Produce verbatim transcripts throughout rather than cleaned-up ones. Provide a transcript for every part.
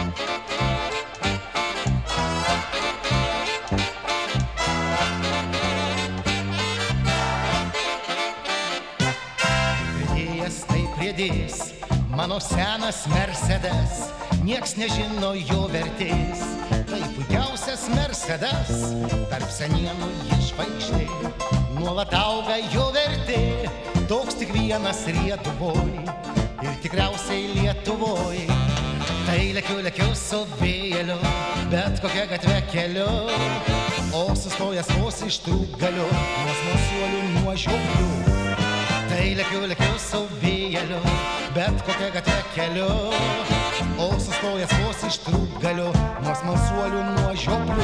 Vedėjas taip riedės, mano senas Mercedes, nieks nežino jo vertės. Tai puikiausias Mercedes, tarp senienų jis žvaigždė, nuolat auga jo vertė, toks tik vienas Lietuvoj ir tikriausiai Lietuvoj. Tai lekiu, lekiu su vėjeliu, bet kokia gatve keliu, o sustojęs vos ištrūkgaliu nuo smalsuolių, nuo žioplių. Tai lekiu, lekiu su vėjeliu, bet kokia gatve keliu, o sustojęs vos ištrūkgaliu nuo smalsuolių, nuo žioplių.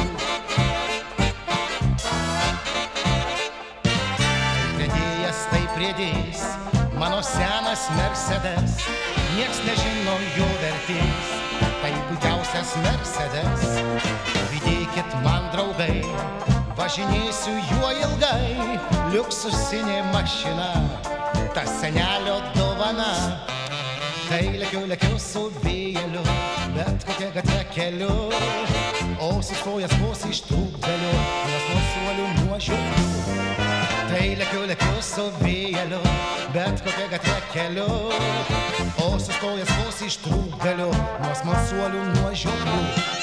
Vedėjas taip riedės, mano senas Mercedes, nieks nežino jo vertės. Tai puikiausias Mercedes, pridėkit man draugai, važinėsiu juo ilgai, liuksusinė mašina, ta senelio dovana. Tai lekiu, lekiu su vėjeliu, bet kokia gatve keliu, o sustojęs vos ištrūkgaliu nuo smalsuolių, nuo žioplių. Tai lekiu, lekiu su vėjeliu, bet kokia gatve keliu, o sustojęs vos ištrūkgaliu nuo smalsuolių, nuo žioplių.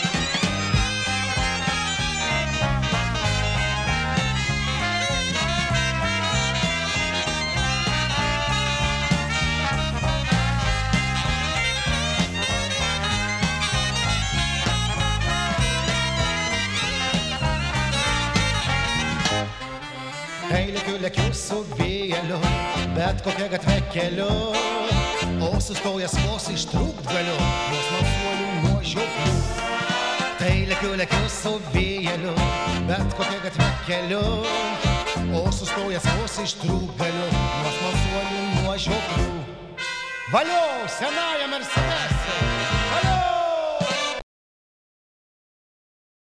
Tai lekiu, lekiu su vėjeliu, bet kokia gatve keliu, o sustojęs vos ištrūkgaliu nuo smalsuolių, nuo žioplių. Tai lekiu, lekiu su vėjeliu, bet kokia gatve keliu, o sustojęs vos ištrūkgaliu nuo smalsuolių, nuo žioplių. Valio, senąja Mercedesai! Valio!